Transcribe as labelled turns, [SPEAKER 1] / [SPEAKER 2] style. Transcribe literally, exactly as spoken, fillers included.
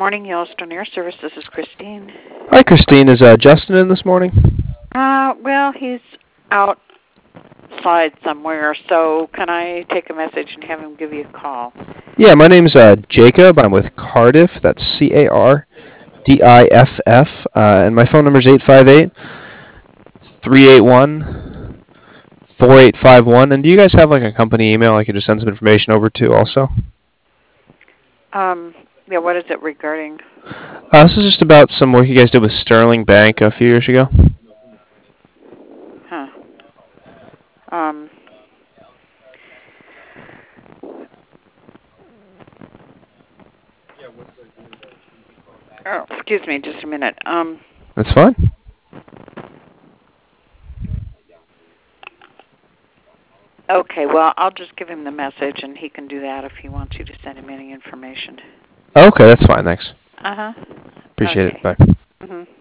[SPEAKER 1] morning, Yellowstone Air Service. This is Christine.
[SPEAKER 2] Hi, Christine. Is uh, Justin in this morning?
[SPEAKER 1] Uh, well, he's outside somewhere, so can I take a message and have him give you a call?
[SPEAKER 2] Yeah, my name's uh, Jacob. I'm with Cardiff. That's C A R D I F F. Uh, and my phone number's eight five eight, three eight one, four eight five one. And do you guys have like a company email I could just send some information over to also?
[SPEAKER 1] Um, yeah, what is it regarding?
[SPEAKER 2] Uh, this is just about some work you guys did with Sterling Bank a few years ago.
[SPEAKER 1] Huh. Um, oh, excuse me, just a minute. Um,
[SPEAKER 2] That's fine.
[SPEAKER 1] okay, well, I'll just give him the message, and he can do that if he wants you to send him any information.
[SPEAKER 2] Okay, that's fine. Thanks.
[SPEAKER 1] Uh-huh.
[SPEAKER 2] Appreciate
[SPEAKER 1] Okay.
[SPEAKER 2] it. Bye.
[SPEAKER 1] Mm-hmm.